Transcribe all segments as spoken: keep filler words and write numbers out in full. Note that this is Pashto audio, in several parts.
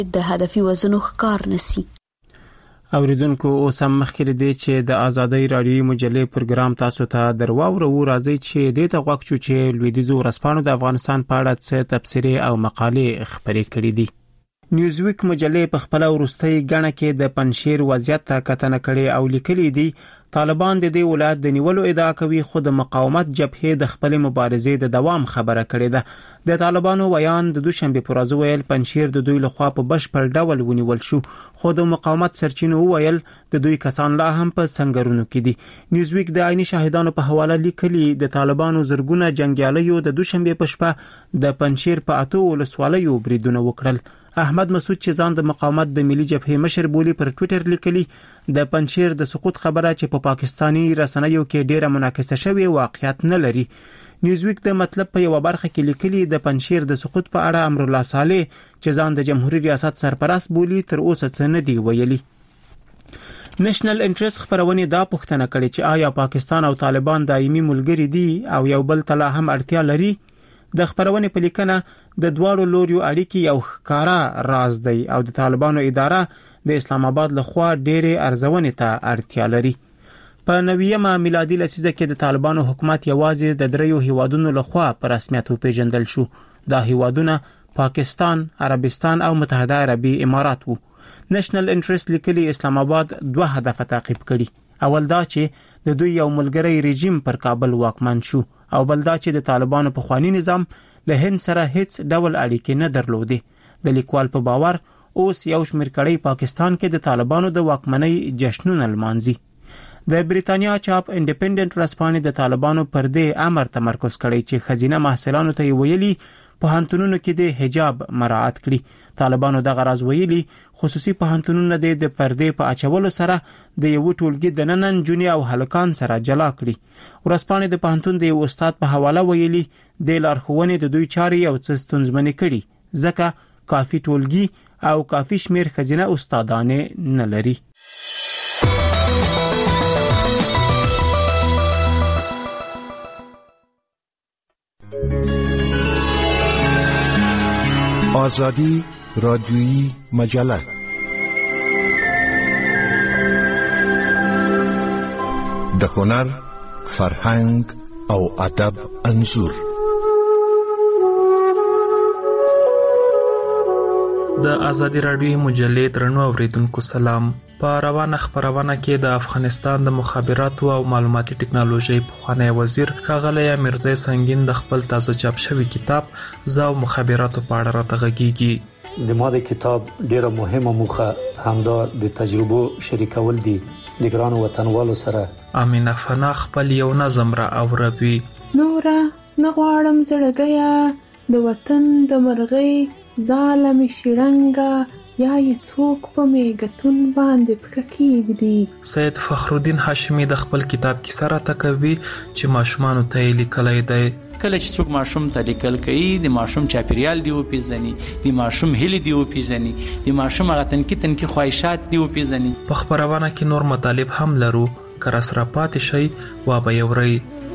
د هدفي وزنو ښکار نسی. اوریدونکو اوس هم مخکې دی چې د آزادۍ رادیوي مجلې پروګرام تاسو ته درواورو راځي چې د ته غوښتو چې لویدیځو ورځپاڼو د افغانستان په اړه څه تبصرې او مقالې خپرې کړې دي. نیوزویک مجلې په خپل وروستۍ غاڼه کې د پنشیر وضعیت ته کتنه کړې او لیکلي دي طالبان د دې ولایت د نیولو ادعا کوي خو د مقاومت جبهې د خپل مبارزې د دوام خبره کړې ده. د طالبانو ویان د دوشنبه پر ورځ ویل پنشیر د دوی لخوا په بشپړ ډول ونیول شو خو د مقاومت سرچینو ویل د دوی کسان لا هم په سنگرونو کې دي. نیوزویک د عیني شاهدانو په حواله لیکلي د طالبانو زرګونه جنگیالیو د دوشنبه په شپه د پنشیر په اتو ولسوالیو بریدونه وکړل. احمد مسعود چې ځان د مقاومت د ملي جبهې مشر بولی پر ټوئیټر لیکلي د پنشیر د سقوط خبره چې په پاکستانی رسنیو کې ډیره منعکسه شوی واقعیت نه لري. نیوزویک د مطلب په یو برخه کې لیکلي د پنشیر د سقوط په اړه امر الله صالح چې ځان د جمهوریت ریاست سرپرست بولی تر اوسه څه نه دی ویلي. نېشنل انټرست خبرونه دا پوښتنه کړې چې آیا پاکستان او طالبان دایمي ملګري دي او یو بل ته لا هم اړتیا لري. د خبرونه په لیکنه د دواړو لوريو اړیکې یو ښکارا راز دی او د طالبانو اداره د اسلام آباد لخوا ډېرې ارزونې ته اړتیا لري. په نویمه میلادي لسیزه کې د طالبانو حکومت یوازې د دریو هیوادونو لخوا په رسمیت وپیژندل شو. دا هیوادونه پاکستان، عربستان او متحده عربي امارات وو. نېشنل انټرست لیکلي اسلام آباد دوه هدف تعقیب کړي. اول دا چې د دوی یو ملګری رژیم پر کابل واکمن شو او بل دا چې د طالبانو په خواني نظام له هند سره هیڅ ډول اړیکې نه درلودې. د لیکوال په باور اوس یو شمېر کړي پاکستان کې د طالبانو د واکمنۍ جشنونه لمانځي. د بریتانیا چاپ انډیپندنت ورځپاڼې د طالبانو پر دې امر تمرکز کړی چې خزینه محصلانو ته ویلي پوهنتونونو کې د حجاب مراعات کړي. طالبانو د غرض ویلي خصوصي پوهنتونونه د پردې په اچولو سره د یو ټولګي د ننن جونی او هلکان سره جلا کړي. ورځپاڼې د پوهنتون د یو استاد په حواله ویلي د لارښوونې د دوی چارې یو څه ستونزمنې کړي ځکه کافي ټولګي او کافي شمیر خزینه استادانې نه لري. آزادی رادیویی مجله د هنر، فرهنګ او ادب انځور. د آزادی رادیویی مجلې درنو اوریدونکو سلام. په روانه خبرونه کې د افغانستان د مخابراتو او معلوماتي ټکنالوژي پخوانی وزیر ښاغلی میرزا سنگین د خپل تازه چاپ شوی کتاب زاو مخابراتو په اړه راته غږیږي. د ما د کتاب ډیره مهمه موخه همدا د تجربو شریکول دي د ګرانو وطنوالو سره. امینه فنا خپل یو نظم را اوروي. نورا نغواړم زړګیا د وطن د مرغۍ ظالم شړنګا یا یې څوک په میګتون باندې پکې کېږدي. سید فخرالدین هاشمی د خپل کتاب کې سره تکوي چې ماشومانو ته لیکلای دی. کله چې څوک ماشوم ته لیکل کوي د ماشوم چاپیریال دی او پیژني، د ماشوم هیلې دی او پیژني، د ماشوم هغه تنکي تنکي خواهشات دی او پیژني. په خبرونه کې نور مطالب هم لرو که را سره پاتې شي وا به یوري.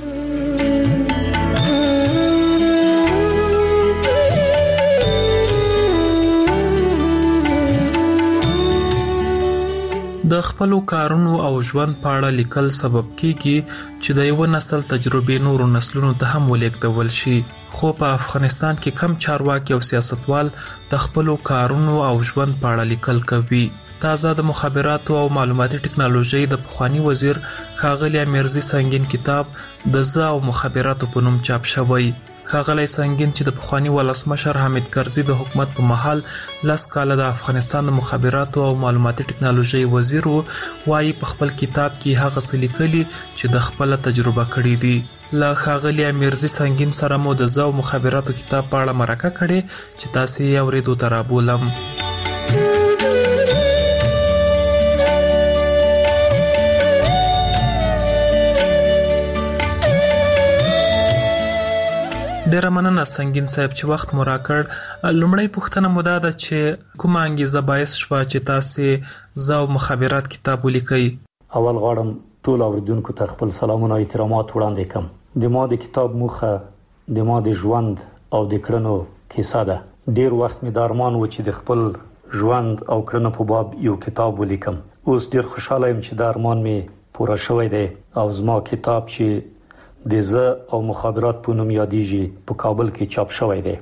د خپلو کارونو او ژوند په اړه لیکل سبب کیږي چې د یو نسل تجربې نورو نسلونو ته هم ولېږدول شي. خو په افغانستان کې کم چارواکي او سیاستوال د خپلو کارونو او ژوند په اړه لیکل کوي. تازه د مخابراتو او معلوماتي ټکنالوژي د پخوانی وزیر ښاغلی میرزا سنگین کتاب د زاو مخابراتو په نوم چاپ شوی. ښاغلی سنگین چې د پخوانی ولسمشر حامد کرزي د حکومت په مهال لس کاله د افغانستان د مخابراتو او معلوماتي ټکنالوژي وزیر وو، وايي په خپل کتاب کې هغه څه لیکلي چې د خپل تجربه کړی دي. له ښاغلی میرزا سنگین سره مو د زاو مخابراتو کتاب په اړه مرکه کړې چې تاسو یې اورېدو ته رابولم. ډیره مننه سنگین صاحب چې وخت مو راکړ. لومړی پوښتنه مو دا ده چې کومه انګیزه باعث شوه چې تاسې زاو مخابرات کتاب ولیکئ؟ اول غواړم ټول اوریدونکو ته خپل سلامونه او احترامات وړاندې کړم. د ما د کتاب موخه د ما د ژوند او د کړنو کیسه ده. ډیر وخت مې د ارمان و چې د خپل ژوند او کړنو په باب یو کتاب ولیکم. اوس ډیر خوشاله یم چې دا ارمان می پوره شوی دی او زما کتاب چې د زه او مخابرات په نوم یادېږي په کابل کې چاپ شوی دی.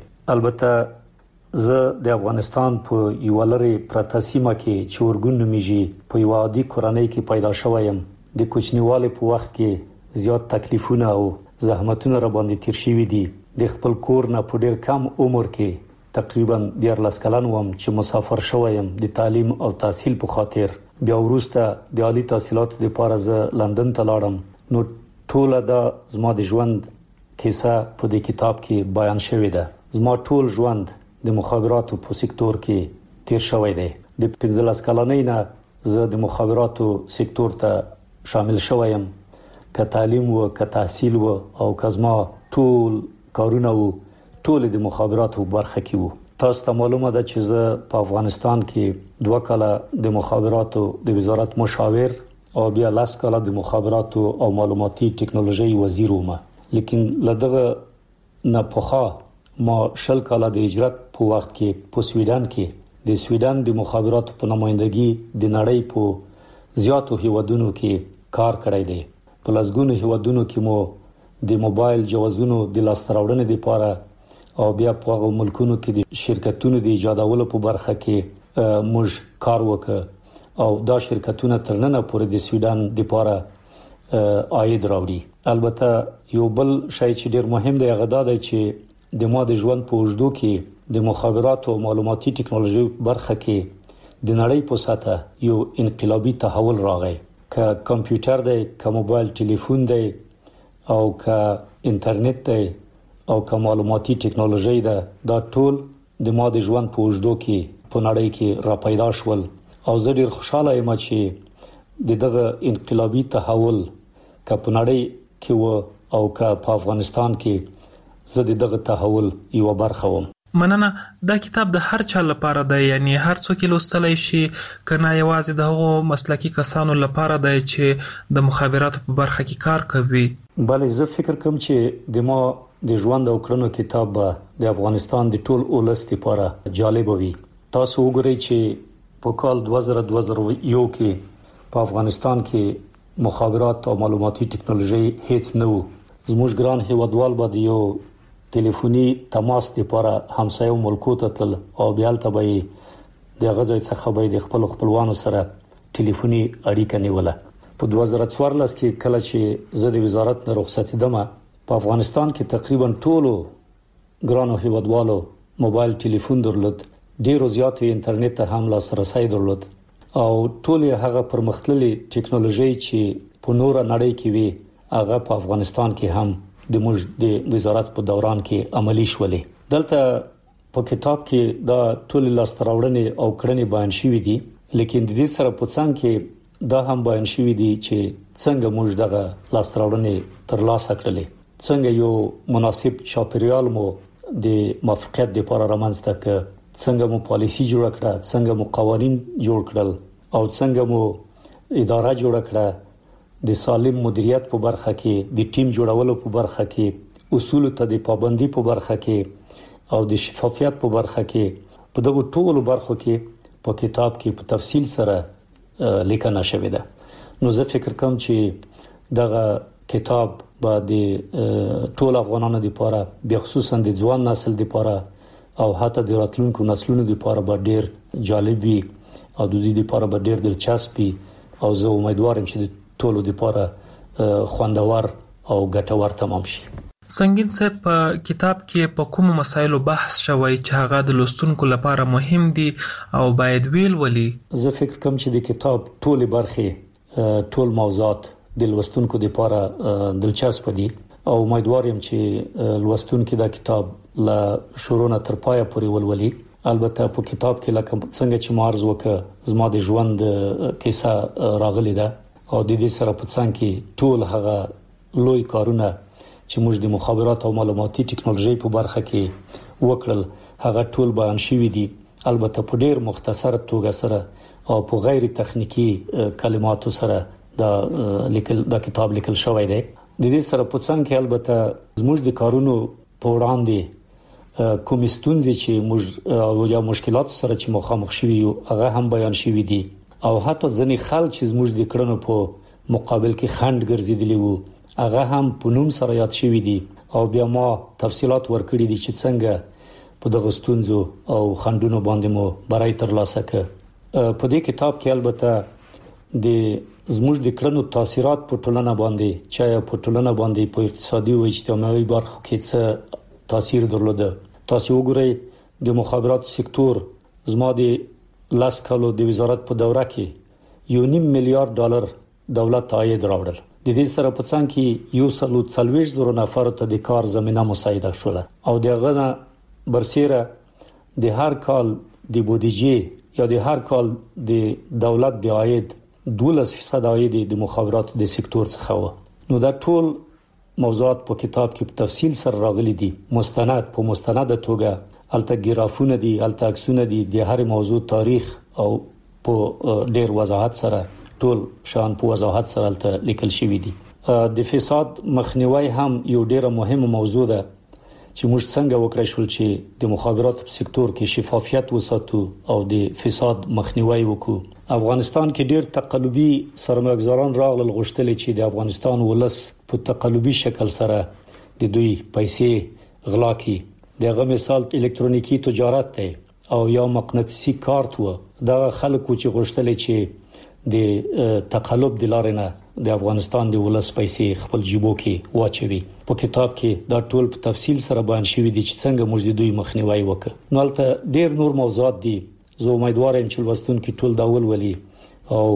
البته زه د افغانستان په یو لري پرته سیمه کې چې ورګون نومیږي په یو عادي کورنۍ کې پیدا شوم. د کوچنیوالي په وخت کې زیات تکلیفونه او زحمتونه را باندې تیر شوي دي. د خپل کور نه په ډیر کم عمر کې تقریبا دیارلس کلن وم چې مسافر شوم د تعلیم او تحصیل په خاطر. بیا وروسته د عالی تحصیلاتو لپاره زه لندن ته لاړم. نو ټول دا زما د ژوند کیسه په دې کتاب کې بیان شوې ده. زما ټول ژوند د مخابراتو په سکتور کې تیر شوی دی. د پنځلس کلنۍ نه زه د مخابراتو سکتور ته شامل شوم. که تعلیم و که تحصیل و او که زما ټول کارونه و ټول د مخابراتو برخه کې وو. تاسو ته معلومه ده چې زه په افغانستان کې دوه کاله د مخابراتو د وزارت مشاور او بیا لاس کاله د مخابراتو او معلوماتي ټکنالوژي وزیر وم. لیکن لدغه نه پخوا ما شل کاله د هجرت په وخت کې په سویډن کې د سویډن د مخابراتو په نمائندګي د نړۍ په زیاتو هیوادونو کې کار کړی دی. په لږونو هیوادونو کې مو د موبایل جوازونو د لاسته راوړنې لپاره او بیا په هغو ملکونو کې د شرکتونو د ایجادولو په برخه کې موږ کار وکړ او دا شرکتونه تر نن پورې د سویډن لپاره عاید راوړي. البته یو بل شی چې ډیر مهم دی هغه دا دی چې د ما د ژوند په اوږدو کې د مخابراتو او معلوماتي ټکنالوژي برخه کې د نړۍ په سطح یو انقلابي تحول راغی. که کمپیوټر دی، که موبایل ټلیفون دی او که انټرنیټ دی او که معلوماتي ټکنالوژي ده، دا ټول د ما د ژوند په اوږدو کې په نړۍ کې را پیدا شول او زه ډیر خوشاله یم چې د دغه انقلابي تحول که په نړۍ کې و او که په افغانستان کې زه د دغه تحول یو برخه وم. مننه. دا کتاب د هر چا لپاره دی، یعنی هر څوک لوستلای شي، کنه یوازې د هغو مسلکی کسانو لپاره دی چې د مخابراتو په برخه کې کار کوي؟ بله، زه فکر کوم چې د ما د ژوند او کړنو کتاب به د افغانستان د ټول ولس لپاره جالب وي. تاسو وګورئ چې په کال دوه زره دوه زره یو کې په افغانستان کې مخابرات او معلوماتي ټکنالوژي هیڅ نه و. زموږ ګران هیوادوال به د یو ټلیفوني تماس لپاره همسایو ملکو ته تل او بیا ته به د غزوی څخه به د خپل خپلوانو سره ټلیفوني اړیکه نیوله. په دوه زره څوارلس کې کله چې زه د وزارت نه رخصتیدم، په افغانستان کې تقریبا ټولو ګرانو هیوادوالو موبایل ټلیفون درلود. ډیرو زیاتو انټرنیټ ته هم لاسرسي درلود او ټول هغه پرمختللي ټکنالوژي چې په نور نړۍ کې وي هغه په افغانستان کې هم د موږ د وزارت په دوران کې عملی شولې. دلته په کتاب کې دا ټول لاسته راوړنې او کړنې بیان شوې دي، لیکن د دې سره په څنګ کې دا هم بیان شوې دي چې څنګه موږ دغه لاسته راوړنې ترلاسه کړلې، څنګه یو مناسب چاپیریال مو د موافقت لپاره رامنځته کړ، څنګه مو پالیسی جوړ کړه، څنګه مو قوانين جوړ کړل او څنګه مو اداره جوړ کړه. د سالم مدیریت په برخه کې، د ټیم جوړولو په برخه کې، اصول ته د پابندۍ په برخه کې او د شفافیت په برخه کې، په دغه ټولو برخو کې په کتاب کې په تفصیل سره لیکنه شوې ده. نو زه فکر کوم چې دغه کتاب به د ټول افغانانو لپاره، به خصوصا د ځوان نسل لپاره او حتی د راتلونکو نسلونو لپاره به ډیر جالب وي او د دې لپاره به ډیر دلچسپ وي او زه امیدوارم چې ټولو لپاره خوندور او ګټور تمام شي. سنگین صاحب، په کتاب کې په کوم مسایلو بحث شوی چې هغه د لوستونکو لپاره مهم دي او باید ویل ولي؟ زه فکر کوم چې د کتاب ټول برخې، ټول موضوعات د لوستونکو لپاره دلچسپ دي او امیدوار یم چې لوستونکو دا کتاب لا شروع نه تر پایه پورې ولولي. البته په کتاب کې لکه څنګه چې مارز وکړه زما د ژوند کیسه راغلی ده او د دې سره په څنګ کې ټول هغه لوی کارونه چې موږ د مخابرات او معلوماتي ټکنالوژي په برخه کې وکړل هغه ټول بیان شوي دي. البته په ډیر مختصر توګه سره او په غیر تخنیکی کلماتو سره دا لیکل دا کتاب لیکل شوی دی. د دې سره په څنګ کې البته زموږ د کارونو په وړاندې کوم ستونزې چې موږ یا مشکلات سره چې مخامخ شوي یو هغه هم بیان شوي دي او حتی ځینې خلک چې زموږ د کړنو په مقابل کې خند ګرځېدلی وو هغه هم په نوم سره یاد شوي دي او بیا ما تفصيلات ورکړي دي چې څنګه په دغه ستونزو او خندونو باندې مو برای ترلاسه کړ. په دې کتاب کې البته د زموږ د کړنو تاثیرات په ټولنه باندې چې په ټولنه باندې په اقتصادي او اجتماعي برخو کې څه تاثیر درلوده. تاسو وګورئ د مخابرات سکتور زما د لاس کالو د وزارت په دوره کې یو نیم میلیارډ ډالر دولت عاید راوړل. د دې سره په څنګه کې یو سلو څلويښت زره نفر ته د کار زمينه مساعده شوه او دغه نه برسیره د هر کال د بودیجې یا د هر کال د دولت د عاید دولس فیصد عاید د مخابرات د سکتور څخه و. نو دا ټول موضوعات په کتاب کې په تفصیل سره راغلي دي، مستند په مستند توګه الته ګرافونه دي، الته عکسونه دي، د هر موضوع تاریخ او په ډیر وضاحت سره ټول شان په وضاحت سره الته لیکل شوی دي. د فساد مخنیوي هم یو ډیره مهمه موضوع ده چې موږ څنګه وکړای شو چې د مخابرات په سکتور کې شفافیت وساتو او د فساد مخنیوي وکړو. افغانستان کې ډیر تقلبي سرمایه‌ګزاران راغلل غوښتل چې د افغانستان ولس په تقلبي شکل سره د دوی پیسې غلا کړي. دغه مثال الکترونیکی تجارت دی او یا مقناطیسي کارت و. دا خلکو چې غوښتل چې د تقلب د لارې نه د افغانستان د ولس پیسې خپل جیبو کې واچوي. په کتاب کې دا ټول په تفصیل سره بیان شوی دي چې څنګه موږ د دوی مخنیوي وکړو. نو البته ډیر نور موضوعات دي. زه امیدوار یم چې لوستونکي ټول دا ولولي او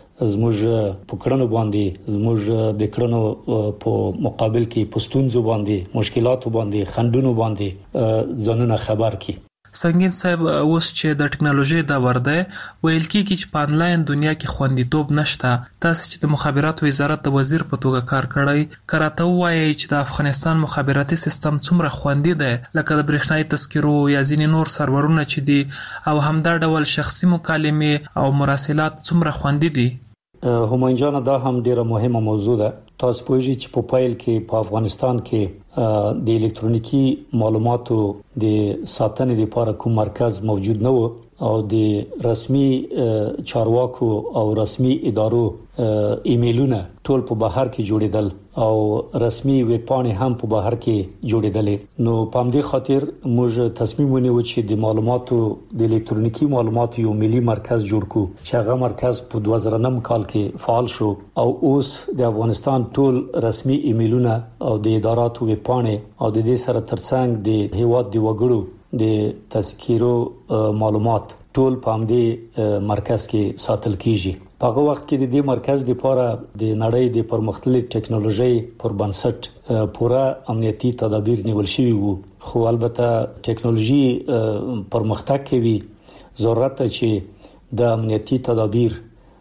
زموږ په کړنو باندې زموږ د کړنو په مقابل کې پښتونځو باندې مشکلاتو باندې خندونو باندې ځانونه خبر کړي. سنگین صاحب اوس چې د ټکنالوژي دا ورده ویل کیږي چې په انلاین دنیا کې خوندیتوب نشته. تاسو چې د مخابرات وزارت د وزیر په توګه کار کړی کراته وایي چې د افغانستان مخابراتي سیستم څومره خوندي دی لکه د برېښنايي تذکرو یا ځینې نور سرورونه چې دي او همدا ډول شخصي مکالمې او مراسلات څومره خوندي دي. همایون جان دا هم ډیره مهمه موضوع ده. تاسو پوهیږئ چې په پایل کې په افغانستان کې د الکترونیکی معلوماتو د ساتنې لپاره کوم مرکز موجود نه و او د رسمي چارواکو او رسمي ادارو ایمیلونه ټول په بهر کې جوړیدل او رسمي ویب پاڼې هم په بهر کې جوړیدلې. نو په همدې خاطر موږ تصمیم ونیو چې د معلوماتو د الکترونیکی معلوماتو یو ملي مرکز جوړ کړو چې هغه مرکز په دوه زره نهم کال کې فعال شو او اوس د افغانستان ټول رسمي ایمیلونه او د اداراتو ویب پاڼې او د دې سره ترڅنګ د هیواد د وګړو د تذکیرو معلومات ټول په همدې مرکز کې ساتل کیږي. په هغه وخت کې د دې مرکز لپاره د نړۍ د پرمختللې ټکنالوژي پر بنسټ پوره امنیتي تدابیر نیول شوي وو. خو البته ټکنالوژي پرمختګ کوي، ضرورت چې د امنیتي تدابیر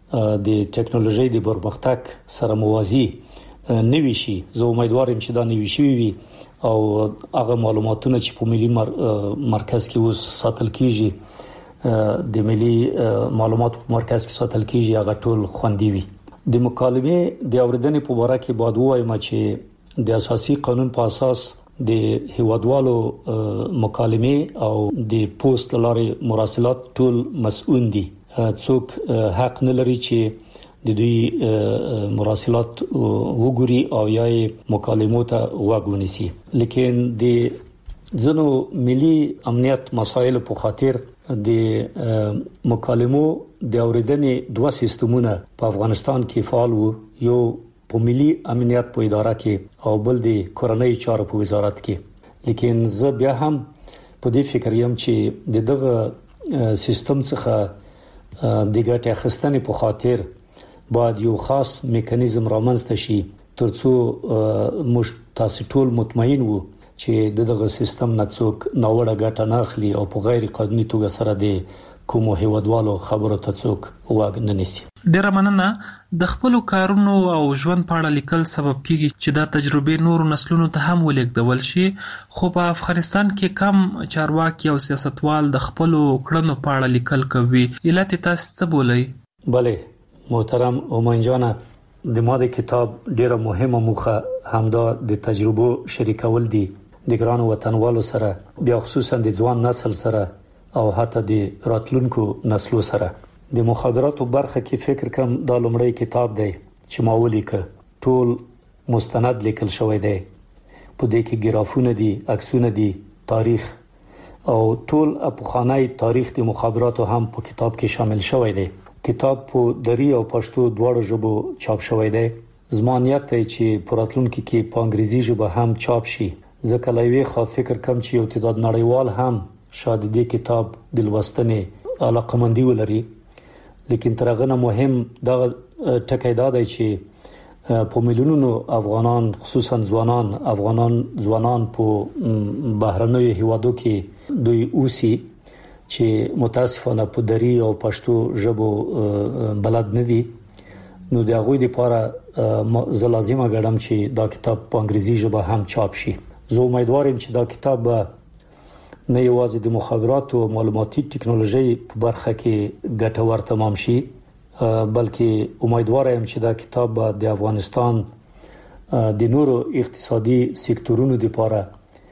د ټکنالوژي د پرمختګ سره موازي نوي شي. زه امیدوار یم چې دا نوي شي وي او هغه معلوماتونه چې په ملي مر... مرکز کې اوس ساتل کیږي د ملي معلومات په مرکز کې ساتل کیږي هغه ټول خوندي وي. د مکالمې د اوریدنې په اړه کې بعد وایم چې د اساسي قانون په اساس د هیوادوالو مکالمې او د پوسټ لارې مراسلات ټول مسؤل دي. څوک حق نه لري چې د دوی مراسلات وګوري او یا مکالمو ته غوږ ونیسي. لیکن د ځنو ملي امنیت مسایل په خاطر د مکالمو د اوریدنې دوه سیستمونه په افغانستان کې فعال وو، یو په ملي امنیت په اداره کې او بل د کورنۍ چارو په وزارت کې. لیکن زه بیا هم په دې فکر یم چې د دغه سیستم څخه د ګټې اخیستنې په خاطر باید یو خاص میکانیزم رامنځته شي ترڅو موږ تاسو ټول مطمئن وو چې دغه سیستم نه څوک ناوړه ګټه نه اخلي او په غیر قانوني توګه سره د کوم هیوادوالو خبرو ته څوک واګ نه نیسي. ډیره مننه. د خپل کارونو او ژوند په اړه لیکل سبب کیږي چې دا تجربه نورو نسلونو ته هم ولیکدول شي. خو په افغانستان کې کم چارواکي او سیاستوال د خپل کړنو په اړه لیکل کوي. علت تاسو څه بولئ؟ بله محترم همایون جان، د ما د کتاب ډیره مهمه موخه همدا د تجربو شریکول دي. د ګران وطنوالو سره، بیا خصوصا د ځوان نسل سره او حتی د راتلونکو نسلو سره. د مخابراتو برخه کې فکر کوم دا لومړی کتاب دی چې ما ولیکه. ټول مستند لیکل شوی دی، په دې کې ګرافونه دي، عکسونه دي، تاریخ او ټول اپوخانای تاریخ د مخابراتو هم په کتاب کې شامل شوی دی. کتاب په دری او پښتو دواړو ژبو چاپ شوی دی. زمانیت ته چې په راتلونکي کې په انګریزي ژبه هم چاپ شي. ځکه لوی خو فکر کوم چې یو تعداد نړیوال هم شاید دې کتاب د لوستنې علاقمندي ولري. لیکن ترغه مهم دا ټکی دا دی چې په میلیونونو افغانان، خصوصا ځوانان افغانان ځوانان په بهرنیو هیوادو کې دوی اوسي چې متاسفانه په دری او پښتو ژبو بلد نه دي. نو د هغوی لپاره زه لازمه ګڼم چې دا کتاب په انګریزي ژبه هم چاپ شي. زه امیدوارم چې دا کتاب نه یوازې د مخابراتو او معلوماتي ټکنالوژي په برخه کې ګټور تمام شي، بلکې امیدوارم چې دا کتاب د افغانستان د نورو اقتصادي سکتورونو لپاره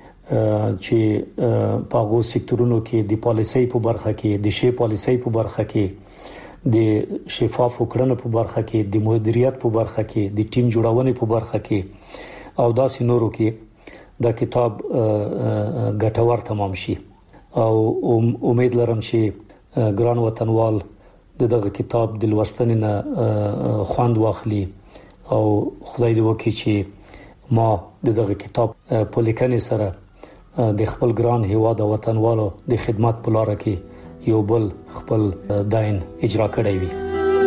چې په هغو سکتورونو کې د پالیسۍ په برخه کې، د شی پالیسۍ په برخه کې، د شفاف کړنو په برخه کې، د مدیریت په برخه کې، د ټیم جوړونې په برخه کې او داسې نورو کې دا کتاب ګټور تمام شي. او امید لرم چې ګران وطنوال دغه کتاب د لوستنې نه خوند واخلي او خدای دې وکړي چې ما دغه کتاب په لیکنې سره د خپل ګران هیواد او وطنوالو د خدمت په لار کې یو بل خپل داین اجرا کړی وي.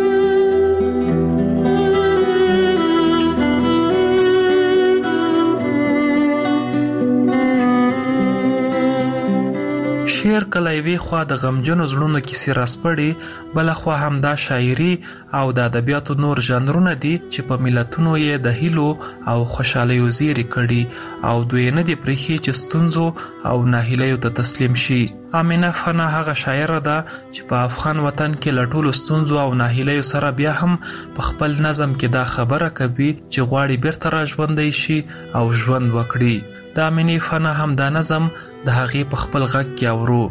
شعر کله وی خو د غمجنو زړونو کې سراسپړي، بل خو هم دا شاعري او د ادبیاتو نور ژانرونه دي چې په ملتونو یې د هیلو او خوشحالیو زیری کړي او دوی نه دي پرخي چې ستونزو او ناهیلیو ته تسلیم شي. امینه فنا هغه شاعره ده چې په افغان وطن کې لټول ستونزو او ناهیلیو سره بیا هم په خپل نظم کې دا خبره کوي چې غواړي بیرته را ژوندۍ شي او ژوند وکړي. د امینه فنا هم دا نظم د هغې په خپل غږ کې اورو.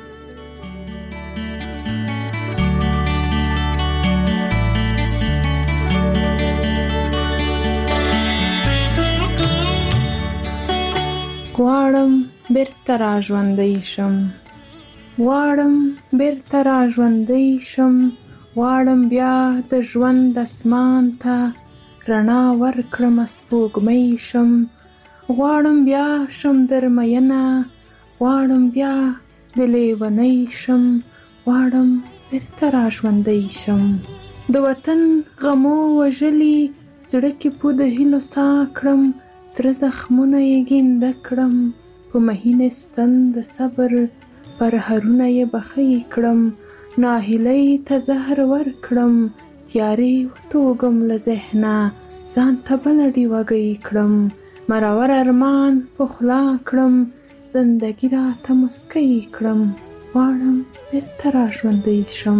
غواړم بیرته را ژوندۍ شم، غواړم بیرته را ژوندۍ شم، غواړم بیا د ژوند اسمان ته رڼا ورکړم سپوږمۍ شم، غواړم بیا شم درمینه، غواړم بیا د لیونۍ شم، غواړم بیرته را ژوندۍ شم. د وطن غمو وژلي زړه کې پو د هیلو سا کړم، سره زخمونه یې ګینده کړم، په مهین ستن د صبر پر هرونه یې بخۍ کړم، ناهیلۍ ته زهر ورکړم، تیارې وتوږم له ذهنه، ځان ته بله ډیوګۍ کړم، مرور ارمان په خوله کړم، زندګي راته مسکی کړم، غواړم بیرته را ژوندۍ شم.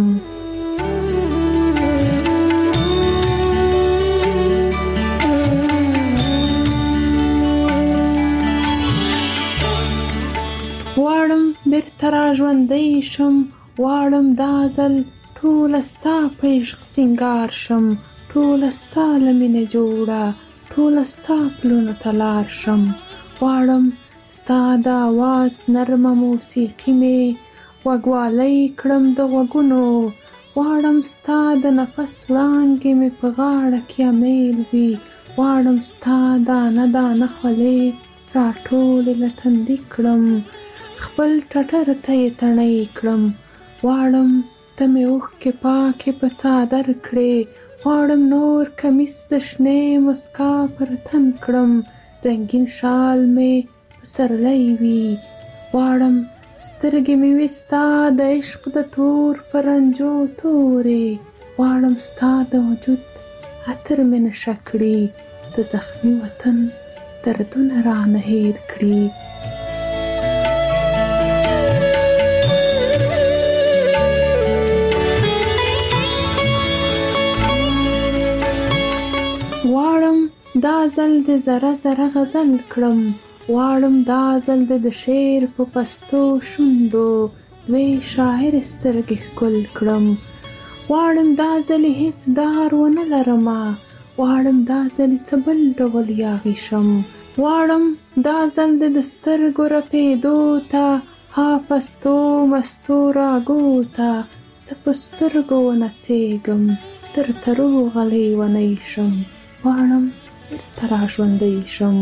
غواړم بیرته را ژوندۍ شم، غواړم دا ځل ټوله ستا په عشق سینګار شم، ټوله ستا له مینې جوړه، ټوله ستا پلونو ته لار شم، غواړم ستا د آواز نرمه موسیقي مې غوږوالی کړم د غوږونو، غواړم ستا د نفس وړانګې مې په غاړه کې امیل وي، غواړم ستا دانه دانه خولې راټولې له تندي کړم، خپل ټټر ته یې تڼۍ کړم، غواړم ته مې اوښکې پاکې په څادر کړې، غواړم نور کمیس د شنې مسکا پر تن کړم، رنګین شال مې په سرلی وي، غواړم سترګې مې وي ستا د عشق د تور پرنجو تورې، غواړم ستا د وجود عطر مې نشه کړي، د زخمي وطن دردونه رانه هیر کړي. غواړم دا ځل د زره زره غزل کړم، واړم دا ځل د شعر په پستو شونډو دوی شاعر سترګې ښکل کړم. واړم دا ځل هیڅ دار ونه لرمه، واړم دا ځل څه بل ډول یاغي شم. واړم دا ځل د سترګو رپېدو ته ها پستو مستو راګو ته څه په سترګو ونڅېږم تر ترو غلی ونی شم. واړم بیرته را ژوندی شم.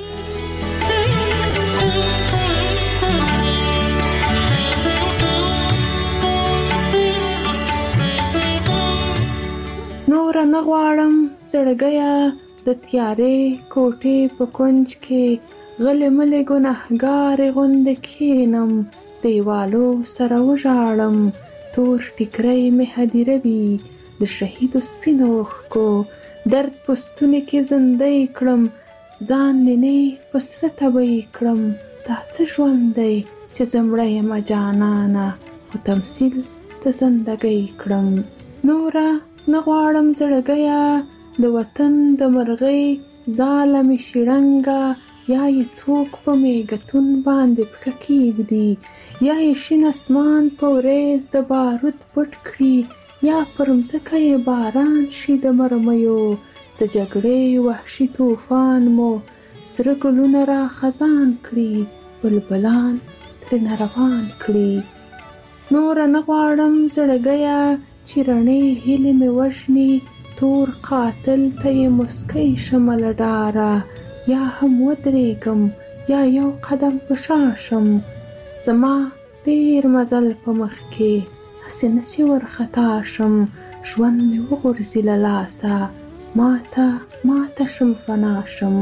نوره نه غواړم زړګیه د تیارې کوټې په کونج کې غلې ملې ګنهګارې غوندې کښېنم، دیوالو سره وژاړم، تور ټیکری مې هدیروي د شهیدو سپینو اوښکو، درد په ستوني کې زندۍ کړم، ځان نینې په سره تبۍ کړم. دا څه ژوند دی چې زه مړه یمه جانانه، خو تمثیل د زندګۍ کړم. نوره نه غواړم زړګیه د وطن د مرغۍ ځاله مې شړنګه، یا یې څوک په میګتون باندې پښه کېږدي، یا یې شین اسمان په وریځ د بارود پټ کړي، یا پر مځکه یې باران شي د مرمیو. د جګړې وحشي طوفان مو سره ګلونه را خزان کړي، بلبلان ترې روان کړي. نوره نه غواړم زړګیه چې رڼې هیلې مې وژني، تور قاتل ته یې مسکی شمه له ډاره، یا هم ودرېږم یا یو قدم په شا شم. زما ډېر مزل په مخ کې، هسې نه چې ورخطا شم، ژوند مې وغورځي له لاسه، ماته ماته شم فنا شم.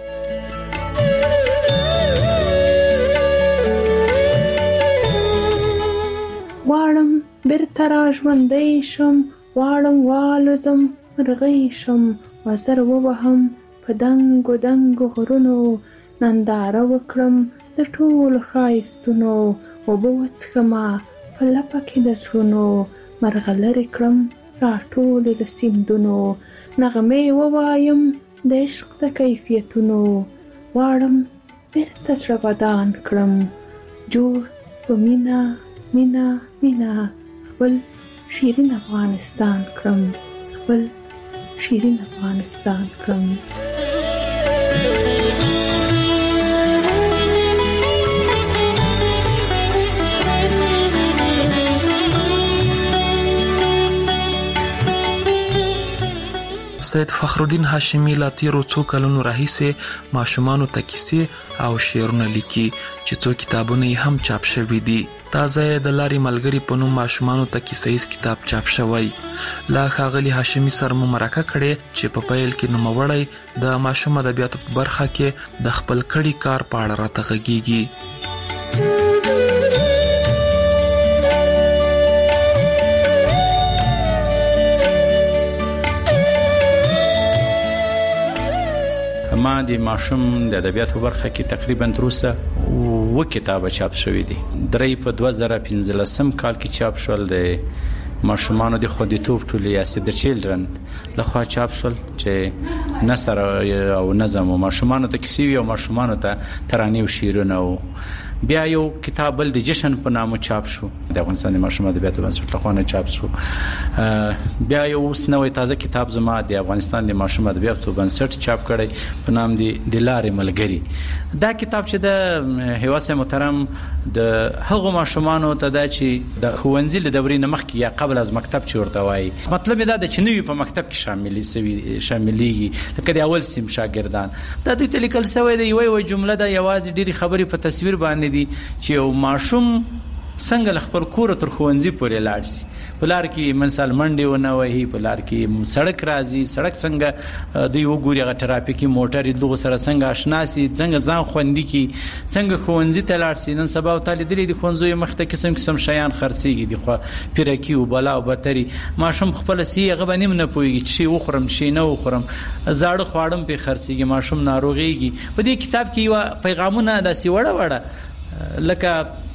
غواړم بیرته را ژوندی شم، غواړم والوزم مرغۍ شم، وزر ووهم په دنګو دنګو غرونو، ننداره وکړم د ټولو ښایستونو، اوبه وڅښمه په لپه کې د زړونو، مرغلرې کړم راټولې د سیندونو، نغمې ووایم د عشق د کیفیتونو. غواړم بیرته زړه ودان کړم، جوړ په مینه مینه مینه خپل شیرین افغانستان کړم، خپل شیرین افغانستان کړم. سید فخرالدین هاشمی لا تیرو څو کلونو راهیسې ماشومانو ته کیسې او شعرونه لیکي چې څو کتابونه یې هم چاپ شوي دي. تازه د لارې ملګري په نوم ماشومانو ته کیسه ییز کتاب چاپ شوی. لا ښاغلي هاشمي سره مو مرکه کړې چې په پیل کې نوموړی د ماشوم ادبیاتو په برخه کې د خپل کړي کار په اړه راته غږیږي. ما د ماشوم د ادبیاتو برخه کې تقریبا تر اوسه و کتابه چاپ شوې دي. درې په دوه زره پنځلسم کال کې چاپ شول، د ماشومانو د خوندیتوب ټولې یا د چیلډرن لخوا چاپ شول چې نثر او نظم او ماشومانو ته کیسې او ماشومانو ته ترانې او شعرونه. او بیا یو کتاب بل د جشن په نامه چاپ شو، د افغانستان ماشوم ادبیاتو بنسټ لخوا نه چاپ شو. بیا یو اوس نوې تازه کتاب زما د افغانستان د ماشوم ادبیاتو بنسټ چاپ کړی په نام دی د لارې ملګري. دا کتاب چې د هیواد محترم د هغو ماشومانو ته دا چې د ښوونځي له دورې نه مخکې یا قبل از مکتب چې ورته وایي، مطلب دا د چې نوی په مکتب کې شاملې سوي شاملېږي، لکه د اول سیم شاګردان. دا دوی ته لیکل سوی د یوې یوې جمله ده، یوازې ډېرې خبرې په تصویر باندې دي چې یو ماشوم څنګه خپل کور تر ښوونځي پورې لاړ شي. په لار کې مثال منډې ونه وهي، په لار کې سړک راځي، سړک څنګه دوی وګوري، هغه ټرافیکي موټرې دغه سره څنګه آشنا شي، څنګه ځان خوندي کړي، څنګه ښوونځي ته لاړ شي. نن سبا ورته لیدلي د ښوونځیو مخ ته قسم قسم شیان خرڅېږي، د پیرکي او بلا او بتري. ماشوم خپله سي هغه باندې هم نه پوهېږي چې شی وخورم شی نه وخورم، زاړه خواړه هم پرې خرڅېږي، ماشوم ناروغېږي. په دې کتاب کې یوه پیغامونه داسې وړه وړه لکه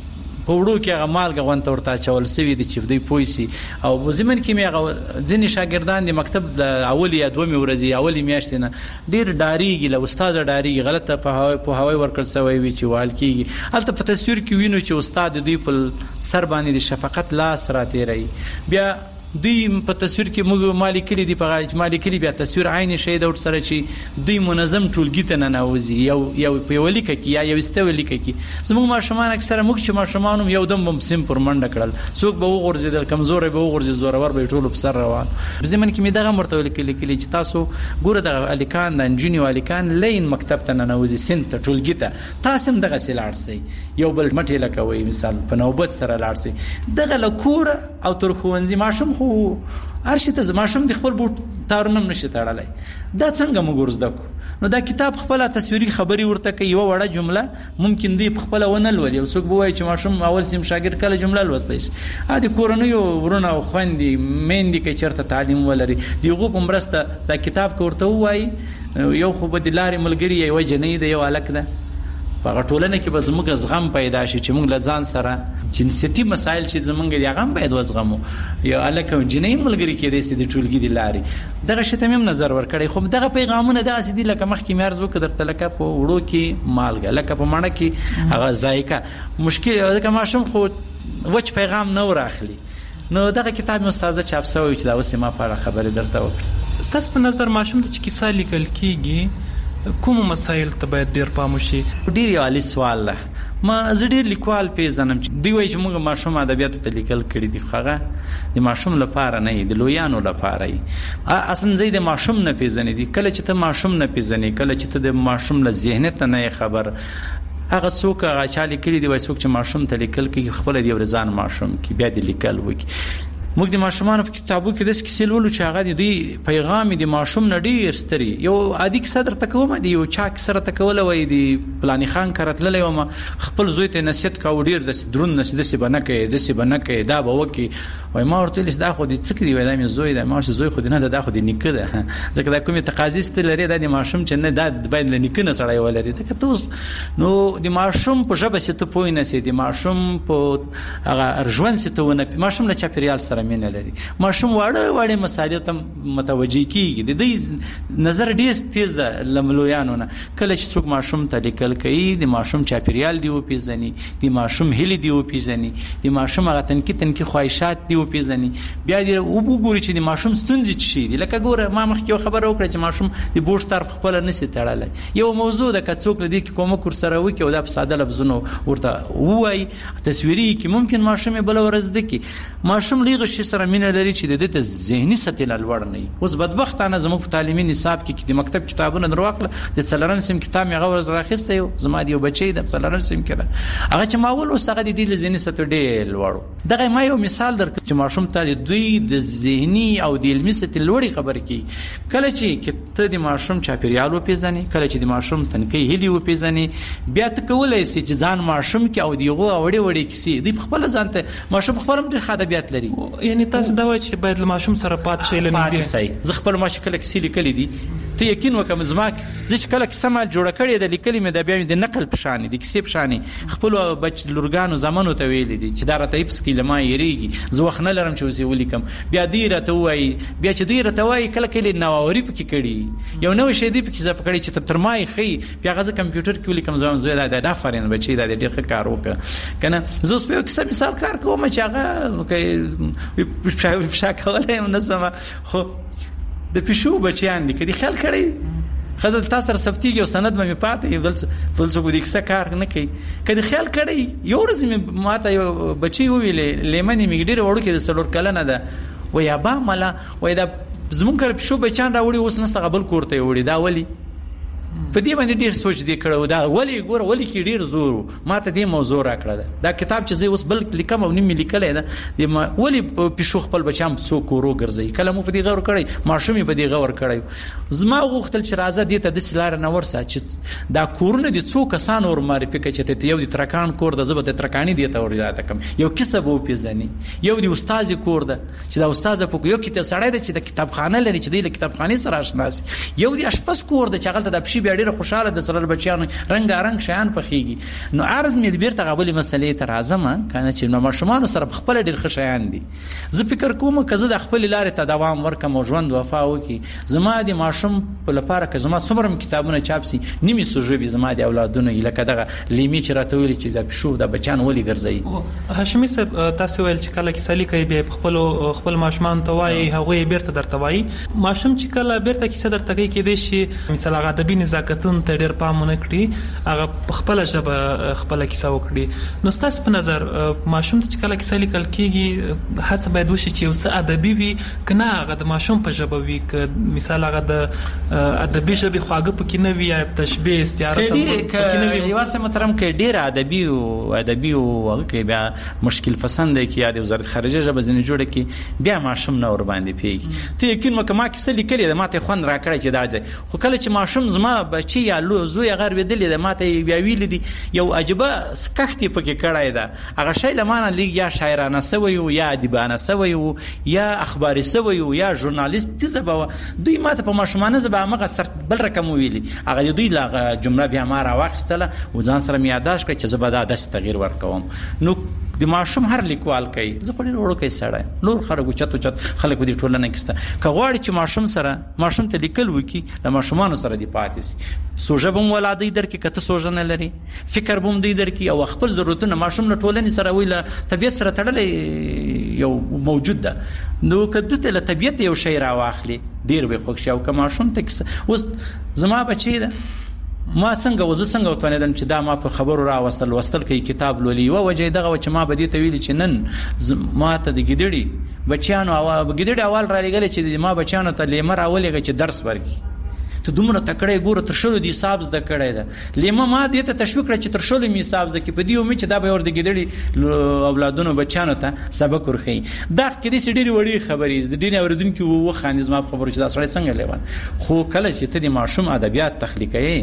په وړو کې هغه مالګه غونته ورته اچول سوي دي چې دوی پوه سي. او زمن کې مې هغه ځینې شاګردان د مکتب د اولي یا دومې ورځې اولي میاشتې نه ډېر ډارېږي، له استاده ډارېږي، غلطه پوهاوی ورکړل سوی وي چې وال کېږي. هلته په تصویر کې وینو چې استاد دوی په سر باندې د شفقت لاس راتېروي. بیا دوی په تصویر کې موږ مالی کلی دی په مالی کلی بیا تصویر عین شی د ور سره چې دوی منظم ټولګي ته نه نوځي، یو یو په ولیک کې یا یو استولیک کې زموږ ماشومان اکثره موږ چې ماشومان یو دم بم سیم پر منډه کړل، څوک به وغورځیدل، کمزوري به وغورځي، زورور به ټول په سر روان. زمون کې مې دغه مرتبه لیکل کلی چې تاسو ګوره د الیکان د انجینیو الیکان لین مکتب ته نه نوځي، سین ته ټولګي ته تاسو هم دغه سیلاړ سي، یو بل مټې لکوي مثال په نوبت سره لاړ سي. دغه لکور او تر خوونځي ماشوم خو ارشي ته ماشوم د خپل بوت تارنم نشي تړلای. دا څنګه موږ ورزده کو؟ نو دا کتاب خپل تصویري خبري ورته کوي، یو وړه جمله ممکن دی خپل ونه لولي، او څوک بوای چې ماشوم اول سیم شاګرد کله جمله لوستای شي. ا دې کورنۍ ورونه او خويندې مېندې کې چرته تعلیم ولري دیغه په مرسته دا کتاب کوته وای. یو خو بدلاري ملګری یو جنې دی، یو الک ده په ټولنه کې به زموږ زغم پیدا شي چې موږ لزان سره جنسيتي مسایل چې زمونږ دی هغه باید وزغمو. یو الکه جنې ملګری کې دې سې د ټولګي دی لاري دغه شته مم نظر ور کړی. خو دغه پیغامونه د اسې دی لکه مخکې مارز وکړ درته لکه په وړو کې مالګه، لکه په مانه کې هغه ذایقه مشکل دغه ماشوم خو وچ پیغام نه ورخلی. نو دغه کتاب استاد چاپ سوی چې دا اوسه ما په خبره درته وکړه. ستاسو په نظر ماشوم ته چې کیسه لیکل کیږي کوم مسایل ته باید ډیر پام وشي؟ ډیر عالی سوال ده. ما زه ډیر لیکوال پیژنم چې دی وایي چې موږ ماشوم ادبیات ته لیکل کړي دي، خو د ماشوم لپاره نه دی، د لویانو لپاره ای. اصلا زه د ماشوم نه پیژنې دي. کله چې ته ماشوم نه پیژنې، کله چې ته د ماشوم له ذهنیت نه خبر، هغه څوک هغه چا لیکلي دی وایي څوک چې ماشوم ته لیکل کوي خپل دی ورزان ماشوم کې بیا د لیکل وکړي. موږ د ماشومان په کتابو کې د کیسې لولو چې هغه د دوی پیغام د ماشوم نه ډیر ستري. یو عادي کیسه درته کوم دی، یو چا کیسه درته کوله وای دی پلاني خان کرتللی وم خپل زوی ته نصیحت کاو ډیر د درون نس د سی بنه کې د سی بنه کې دا به وکی وای ما ورته لیس دا خو دې څه کې دی وای دا مې زوی دا ما زوی خو دې نه دا خو دې نیکه ده ځکه دا کومه تقاضی ست لري دا د ماشوم چې نه دا باید لنیکه نه سړی ولري. ته ته نو د ماشوم په ژبه ست پوی نه سي، د ماشوم په هغه ارجوان ست ونه ماشوم له چاپیریال سره مینه لري. ماشوم واړه واړه مسایل ته متوجي کیږي، د دې نظر ډیر تیز ده لملویانو نه. کله چې څوک ماشوم ته لیکل کوي د ماشوم چاپیریال دی او پیژني، د ماشوم هلي دی او پیژني، د ماشوم هغه تنکی تنکی خواهشات دی او پیژني. بیا دې وګوري چې د ماشوم ستونزې چی دي. لکه ګوره ما مخکې خبره وکړه چې ماشوم د بوش طرف خپل نسی تړلای. یو موضوع د کڅوک لدی کې کوم کور سره وکي او د په ساده لفظونو ورته وای تصویري کې ممکن ماشوم بل ورځ دکی ماشوم لیغه شي سره مینه لري چې د دې ذهني سطح لوړ نه وي. اوس بدبختانه زموږ په تعلیمي نصاب کې د مکتب کتابونه دروغله د څلورم سیم کتاب یې غوړ راخسته یو زما دی یو بچی د څلورم سیم کې ده هغه چې ماول اوس هغه د دې ذهني سطح ډېر لوړ. دغه ما یو مثال درکړم چې ماشوم ته دوی د ذهني او د علمي سطح لوړی خبر کی. کله چې ته د ماشوم چاپیریال وپیژنې، کله چې د ماشوم تنکی هلي وپیژنې، بیا ته کولای شي چې ځان ماشوم کې او دیغه وړي وړي کیسې دی خپل ځان ته ماشوم خپل ډېر خدابیات لري. یعنی تاسو دا وایي چې باید له ماشوم سره پات شي لنی دي. زه خپل ماشوم کله کیسې لیکلې دي ته یقین وکم زما زه چې کله کیسه ما جوړ کړې د لیکلې مې د بیا د نقل پشان دي کیسې پشان خپل بچ لورګانو زمانو ته ویل دي چې دا راته پس کې لما یریږي زه وخت نه لرم چې وزي ولیکم. بیا دی راته وای بیا چې دی راته وای کله کله نووري پکې کړي یو نو شی دی پکې زپ کړي چې ته ترمای خي بیا غزه کمپیوټر کې ولیکم زما زوی دا د افرین بچي دا ډېر ښه کار وکړه کنه. زه اوس په کیسه مثال کار کوم چې هغه کوي فشا کولای هم نسمه خو د پښو بچیان دي کدي خیال کړي خدای تاسو سره سفتيږي او سند مې پاتې بل فلسفه د کیسه کار نه کوي کدي خیال کړي. یو ورځ مې ماته یو بچي ویلې لیمنې مې ډېر وړو کې د سلور کله نه ده وای ابا مالا وای دا زمون کړ پښو بچان راوړي اوس نسته قبل کوړته وړي دا ولی په دې باندې ډیر سوچ دی کړو دا ولی ګور ولی کې ډیر زور ماته دې موضوع را کړل. دا کتاب چې زه اوس بل لیکم او نیم لیکلای دا د ولی پښو خپل بچام څو کورو ګرځي کله مو په دې غور کړی ماشومې په دې غور کړی. زما غوښتل چې راځه دې ته د سلار نه ورسه چې دا کورونه دي څو کسان ور معرفي کړي چې ته یو د ترکان کور د زبده ترکانی دی ته ورته کم یو کیسه به پیژني یو د استاد کور ده چې دا استاد په یو کتاب سړی دی چې د کتابخانه لري چې د کتابخانه سره آشنا سي یو د اشپز کور ده چې هغه د پښې ډېر خوشاله د سره بچیانو رنگارنګ شیان پخېږي. نو عرض مې بیرته غوړې مسلې ته راځم کنه چې نو ماشومان سره خپل ډېر ښه شیان دي. زه فکر کوم که زه د خپل لارې ته دوام ورکم او ژوند وفا وکي زما د ماشوم په لپاره که زما څومره کتابونه چاپ سي نیمه سوژوي زما د اولادونو لکه دغه لیمي چې راته ویل چې د پښو د بچان ولي ګرځي. هاشمي صاحب تاسو ویل چې کله کیسه لیکي به خپل خپل ماشومان ته وایي هغه بیرته درته وایي. ماشوم چې کله بیرته کیسه درته کوي کې دي شي مثال هغه ادبي نزاکتون ته ډېر پامونه کړی هغه خپل ژبه خپل کیسه وکړي. نو تاسو په نظر ماشوم چې کله کیسه لیکل کیږي هڅه باید وشي چې اوس ادبي وي کنه هغه د ماشوم په ژبه وي ک مثال هغه د ادبي ژبه خواږه پکې نه وي یا تشبيه استعاره سم پکې نه وي. یواسه محترم کې ډیر ادبي او ادبي او هغه کې بیا مشکل پسند دی کې د وزارت خارجه ژبه ځنې جوړه کې بیا ماشوم نه ور باندې پیږي. ته یقین مکه ما کې سلی کړي د ماته خوند را کړی چې دا خو کله چې ماشوم زما بچي یا لو زوی غیر ودل د ماته بیا ویل دي یو عجبه سکختی پکې کړای دا هغه شی لمانه لیگ یا شاعرانه سوی او یا ادیبانه سوی او یا اخباري سوی او یا ژورنالیست زبا دوی ماته په ماشومانه زبا مغه سر بل رقم ویلي هغه دوی لا جمله بیا ما را واخستله و ځان سره میاداش کړ چې زبا دا د تغییر ورکوم. نو د ماشوم هر لیکوال کوي زه خو ډېر وړو کوي سړی نور خلکو چتو چت خلک دې ټولنه کېسته که غواړي چې ماشوم سره ماشوم ته لیکل وکي د ماشومانو سره دی پاتې سي سوژه بم ولادي درکې کته سوژه نه لري فکر بم دی درکې او خپل ضرورتونه ماشوم نه ټولنې سره ویله طبيعت سره تړلې یو موجود ده. نو کده ته له طبيعت یو شی را واخلي ډېر به خوښ او که ماشوم ته اوس زما بچی ده ما څنګه وزه څنګه وتونیدم چې دا ما په خبرو را وستل وستل کې کتاب لولي او وجه دغه چې ما بدی ته ویل چې نن ما ته د ګډړي بچیانو او ګډړي اول را لګل چې ما بچیانو ته لیمر اولېږي چې درس ورکړي ته دومره تکړه ګوره تر شلو دی حساب زده کړی ده لیمه ما دې ته تشویق کړ چې تر شلو می حساب زده کې په دې امید چې دا به ور د ګډړي اولادونو بچیانو ته سبق ورخي. دا کې دې سړي وړي خبرې د دین اوردونکو و خانیز ما خبرو چې دا سړی څنګه لیوان خو کله چې ته د ماشوم ادبیات تخلیقي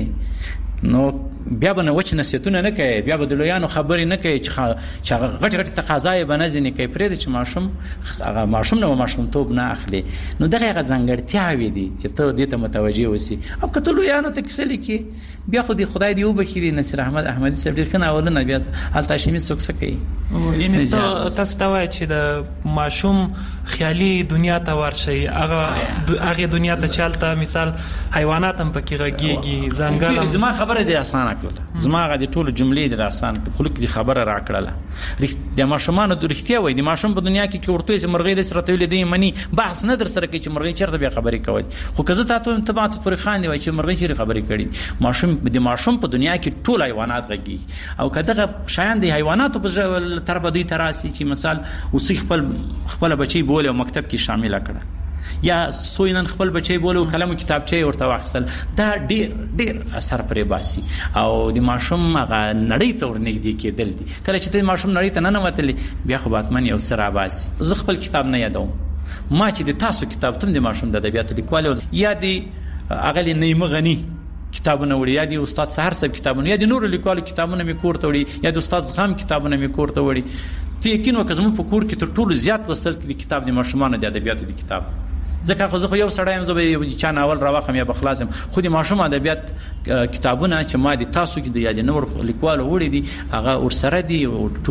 نو بیا به نه وچ نصیحتونه نه کوي بیا به د لویانو خبرې نه کوي چې هغه غټ غټ تقاضای به نه ځینې کوي پرې چې ماشوم هغه ماشوم نه ماشوم توب نه اخلي. نو دغه هغه ځانګړتیاوې دي چې ته دې ته متوجي اوسې او که ته لویانو ته کیسه لیکي بیا خو دې خدای دې وبخښي نصیر احمد احمدي صاحب ډېر ښه ناولونه بیا هلته هاشمي څوک څه کوي یعنی تاسو ته وایي چې د ماشوم خیالي دنیا ته ورشي هغه هغه دنیا ته چالتہ مثال حیوانات هم پکې غږیږي ځنګل زما خبره دې اسانه کړله زما غا دې ټول جملې دې اسانه کړل خلک دې خبره را کړله د ماشومان د رښتیا وای د ماشوم په دنیا کې کې ورته چې مرغۍ د سره تولې دی منی بحث نه در سره کوي چې مرغۍ چیرته بیا خبرې کوي خو که زه تاسو ته تبعت پر خان دی وای چې مرغۍ چیرته خبرې کړي ماشوم د ماشوم په دنیا کې ټول حیوانات غږي او کداغه شایان د حیوانات په تر بدوی تراسي چې مثال اوسې خپل خپل بچي بوله او مکتب کې شامل کړه یا سوینن خپل بچي بوله او قلم کتابچه ورته واخصل دا ډیر ډیر اثر پرې باسي او د ماشوم هغه نړۍ ته ورنږدې کېدل دي. کله چې د ماشوم نړۍ ته نه نوتلې بیا خو باتمن یو سره باسي. زه خپل کتاب نه یادوم ما چې د تاسو کتاب تم د ماشوم د ادبیات لیکوال یا د اغلی نیمه غنی کتابونه وړي یا د استاد سحر صاحب کتابونه یا د نور لیکوالو کتابونه می کور ته وړي یا د استاد زغم کتابونه می کور ته وړي. ته یقین وکړه زموږ په کور کې تر ټولو زیات لوستل کې کتاب د ماشومانو د ادبیاتو د کتاب ځکه خو زه خو یو سړی یم زه به یو چا ناول راوخم یا بخلاصم خو د ماشوم ادبیات کتابونه چې ما د تاسو کې د یا د نور لیکوالو وړي دي هغه ورسره دي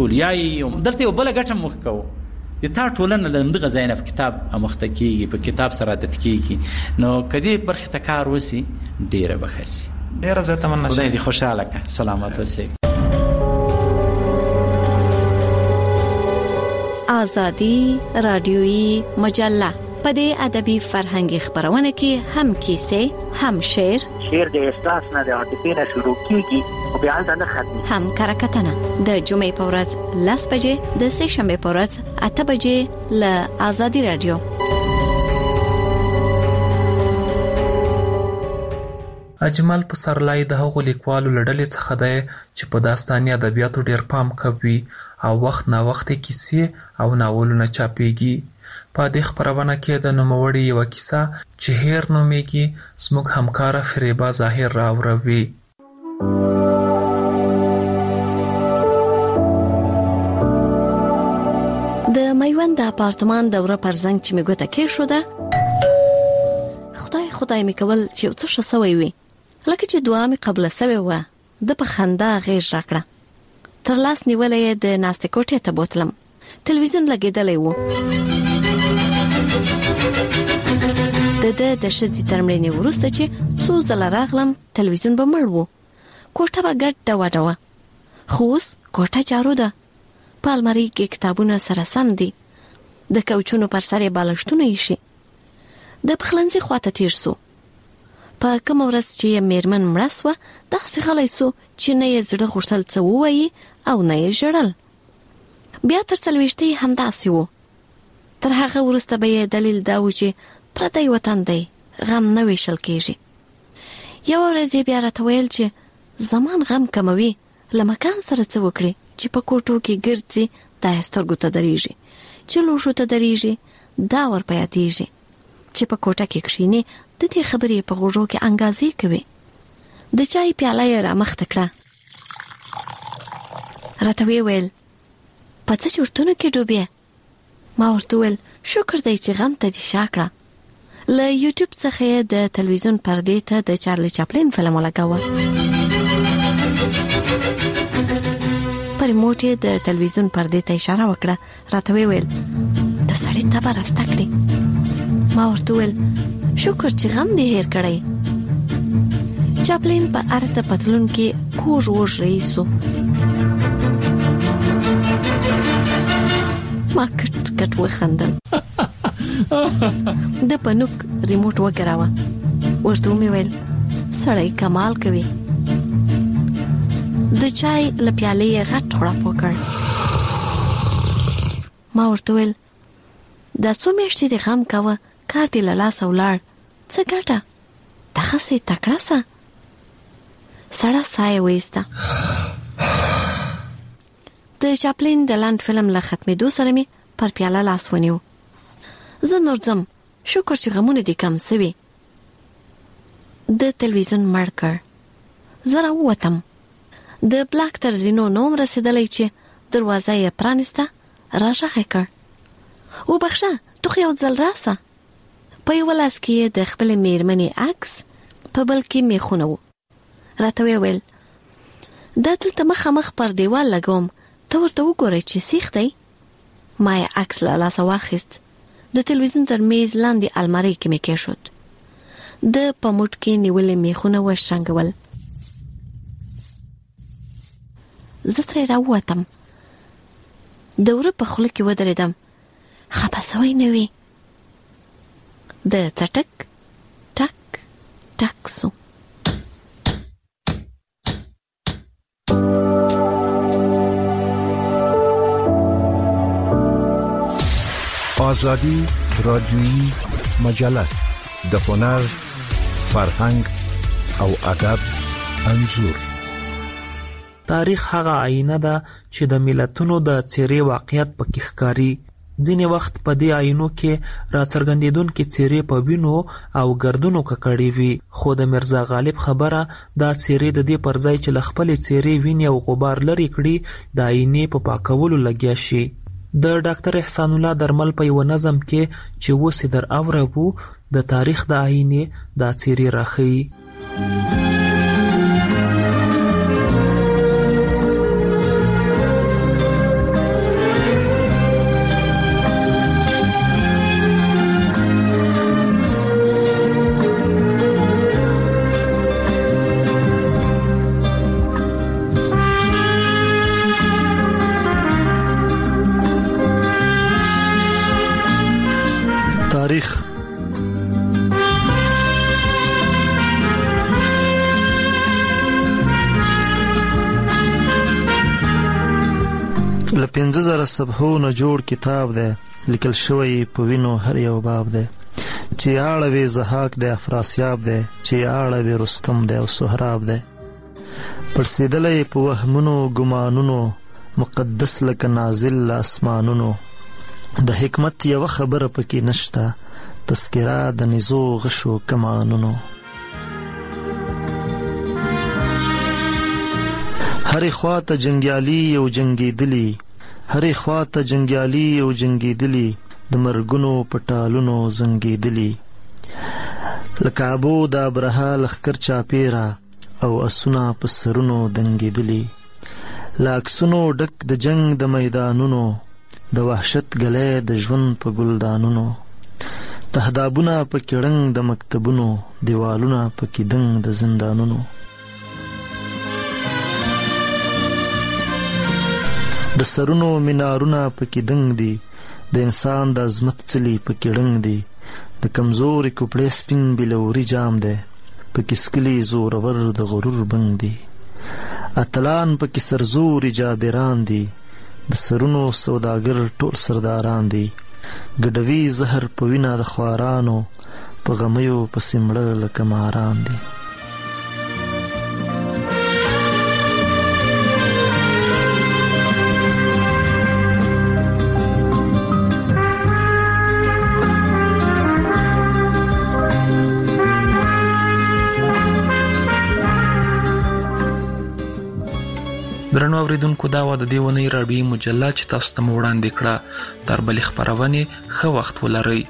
ټولیای دلته یو بل غټه مخ کوو د تا ټولنه د دغه ځای نه کتاب امخته کیږي په کتاب سره عادت کیږي. نو کدی برخه تکار وسی ډیره بخسي ډیره زه تمنا خدای دې خوشاله کړه سلامات اوسئ. آزادی رادیویی مجله په دې ادبي فرهنګي خبرونه کې هم کیسه هم شعر شعر د احساس نه د عاطفې نه شروع کیږي او بیا ځنه ختمي هم کرکټنه د جمعې په ورځ لاس بجې د سه شنبه په ورځ اته بجې ل آزادی رادیو. اجمل پسرلای د هغو لیکوالو لړلې څخه دی چې په داستاني ادبیاتو ډیر پام کوي او وخت نا وخت کیسې او ناولونه چاپېږي. په دې خبرونه کې د نوموړي یو کیسه چې هیر نومېږي زموږ همکاره فریبا ظاهر راوروي. د میوند د اپارتمان دوره پر زنګ چې میګوته کې شو ده خدای خدای مې کول چې څه شوی وي لکه چې دعا مې قبله سوې وه، د په خندا غېږ راکړه. تر لاس نیولې یې د ناستې کوټې ته بوتلم. تلویزیون لګېدلی و. د ده د ښځې تر مړینې وروسته چې څو ځله راغلم، تلویزیون به مړ و. کوټه به ګډه وډه وه. خو اوس کوټه جارو ده. په المارۍ کې کتابونه سره سم دي. د کوچونو پر سر یې بالښتونه ایښي. د پخلنځي خواته تیر سو. په کومه ورځ چې یې میرمن مړه سوه، داسې غلی سو چې نه یې زړه غوښتل څه ووایي او نه یې ژړل. بیا تر څلوېښتې یې همداسې و. تر هغه وروسته به یې دلیل دا و چې پردی وطن دی، غم نه ویشل کېږي. یوه ورځ یې بیا راته ویل چې زمان غم کموي، له مکان سره څه وکړي چې په کوټو کې ګرځي، دا یې سترګو ته درېږي، چې لوښو ته درېږي، دا ور په یادېږي، چې په کوټه کې کښېني، د دې خبرې په غوږو کې انګازې کوي. د چای پیاله یې رامخته کړه. راته ویې ویل په څه چورتونو کې ډوبې؟ ما ورته ویل شکر دی چې غم ته دې شا کړه. له یوټیوب څخه یې د تلویزیون پردې ته د چارلی چاپلین فلم ولګاوه. په ریموټ یې د تلویزیون پردې ته اشاره وکړه. راته ویې ویل د سړي تبه راسته کړې. ما ورته ویل شکر چې غم دې هیر کړی. چاپلین په ارته پتلون کې کوږ وږ رئیسو. ما کټ کټ وخندل. د پنوک ریموټ وګراوه. ورته مې ویل سړی کمال کوي. د چای له پیالې غټ غړپ وکړ. ما ورته ویل دا څو میاشتې د غم کوه، کار دې له لاسه ولاړ، څه ګټه؟ دغسې تکړه سه. سړه ساه یې وایسته. د چاپلین د لنډ فلم له ختمېدو سره مې پر پیاله لاس ونیو. زه نور ځم، شکر چې غمونه دې کم سوي. د تلویزیون مړ کړ. زه راووتم. د بلاک تر زینو نوم رسېدلی چې دروازه یې پرانسته. راغږ یې کړ. وبخښه، تو خو یو ځل راسه. په یوه لاس کې یې د خپلې میرمنې عکس، په بل کې میخونه و. راته ویې ویل دا دلته مخامخ پر دیوال لګوم، ته ورته وګورئ چې سیخ دی. ما یې عکس له لاسه واخیست. د تلویزیون تر میز لاندې المارۍ کې مې کېښود. د په موټ کې نیولې میخونه وشرنګول. زه ترې راووتم. د وره په خوله کې ودرېدم. خپه سوی نه وي. د څټک ټک ټک سو. آزادی رادیویی مجله د هنر، فرهنګ او ادب انځور. تاریخ هغه آینه ده چې د ملتونو د څېرې واقعیت پکې ښکاري. ځینې وخت په دې آینو کې راڅرګندېدونکې څېرې په وینو او ګردونو ککړې وي، خو د میرزا غالب خبره دا څېرې د دې پر ځای چې له خپلې څېرې وینې او غبار لرې کړي، د آینې په پاکولو لګیا شي. د ډاکټر احسان الله درمل په یو نظم کې چې اوس در اوربو د تاریخ د آینې دا څېرې راښيي. تاریخ له پنځه زره صفحو نه جوړ کتاب دی، لیکل شوی په وینو هر یو باب دی، چې اړوي زحاک دی، افراسیاب دی، چې اړوي رستم دی او سهراب دی. پړسېدلی په وهمونو ګمانونو، مقدس لکه نازل له اسمانونو. د حکمت یوه خبره پکې نشته، تذکره د نزو غشو کمانونو. هرې خوا ته جنګیالي او جنګېدلي، هرې خوا ته جنګیالي او جنګېدلي، د مرګونو په ټالونو زنګېدلي. لکه ابو د ابرهه لښکر چاپیره او اسونه په سرونو دنګېدلي، له عکسونو ډک د جنگ د میدانونو، د وحشت ګلی د ژوند په ګلدانونو، تهدابونه پکې ړنګ د مکتبونو، دیوالونه پکې دنګ د زندانونو. د سرونو مینارونه پکې دنګ دي، د انسان د عظمت څلي پکې ړنګ دي، د کمزوري کوپړې سپین بلوري جام دی، پکې سکلي زورور د غرور بنګ دي. اتلان پکې سرزوري جابران دي، د سرونو سوداګر ټول سرداران دي، ګډوي زهر په وینه د خوارانو، په غمیو پسې مړه لکه ماران دي. درنو اوریدونکو، دا و د دې اونۍ راډیویي مجله چې تاسو ته مو وړاندې کړه. تر بلې خپرونې ښه وخت ولرئ.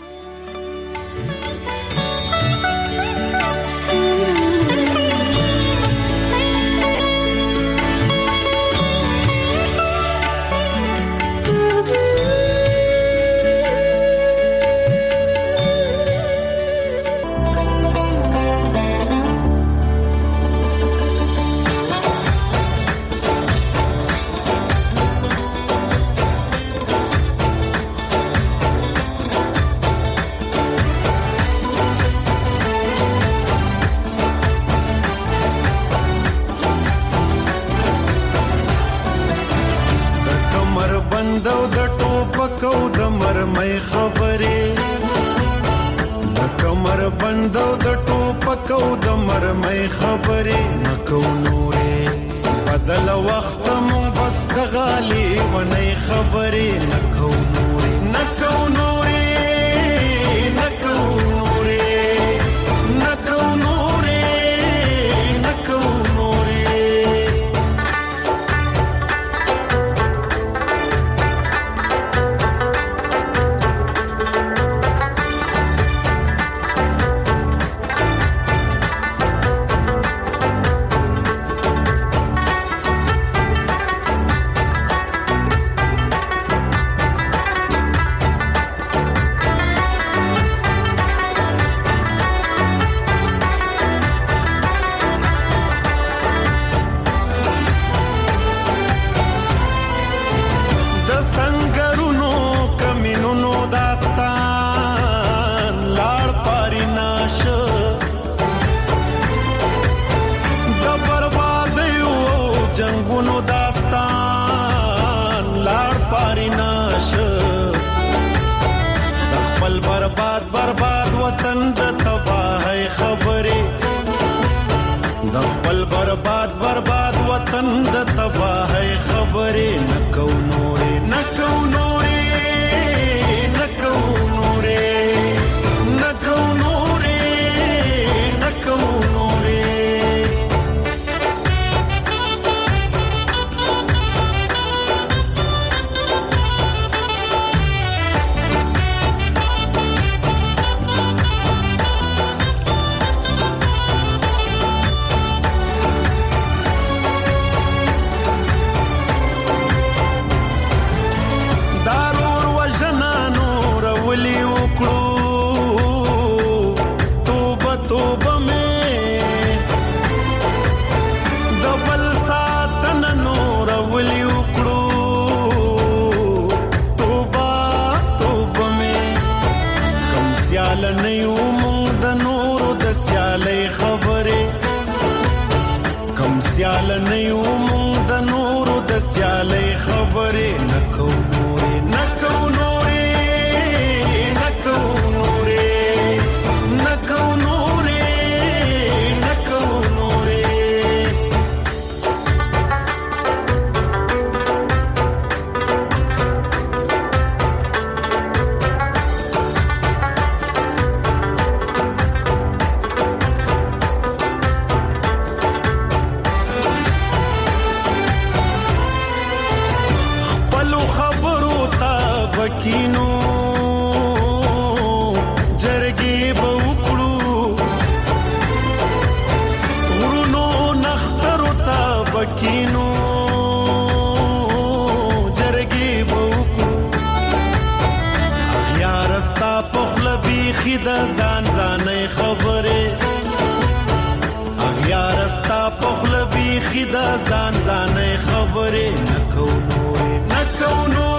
خبر بیخي د ځان ځانې خبره اغیار استا پخله بیخي د ځان ځانې خبره نکو نور نکو نور